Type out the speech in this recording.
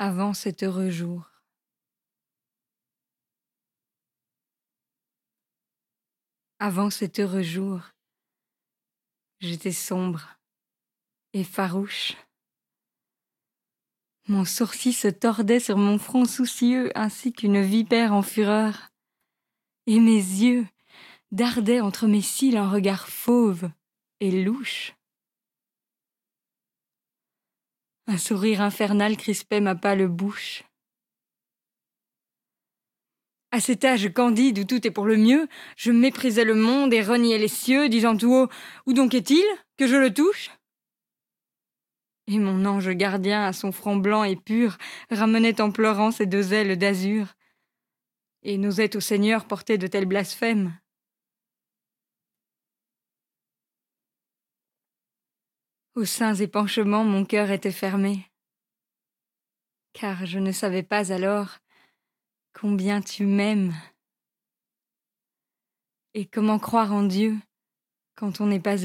avant cet heureux jour. Avant cet heureux jour, j'étais sombre et farouche. Mon sourcil se tordait sur mon front soucieux ainsi qu'une vipère en fureur, et mes yeux dardaient entre mes cils un regard fauve et louche. Un sourire infernal crispait ma pâle bouche. À cet âge candide où tout est pour le mieux, je méprisais le monde et reniais les cieux, disant tout haut « Où donc est-il, que je le touche ?» Et mon ange gardien, à son front blanc et pur, ramenait en pleurant ses deux ailes d'azur, et n'osait au Seigneur porter de tels blasphèmes. Aux saints épanchements, mon cœur était fermé, car je ne savais pas alors combien tu m'aimes. Et comment croire en Dieu quand on n'est pas aimé ?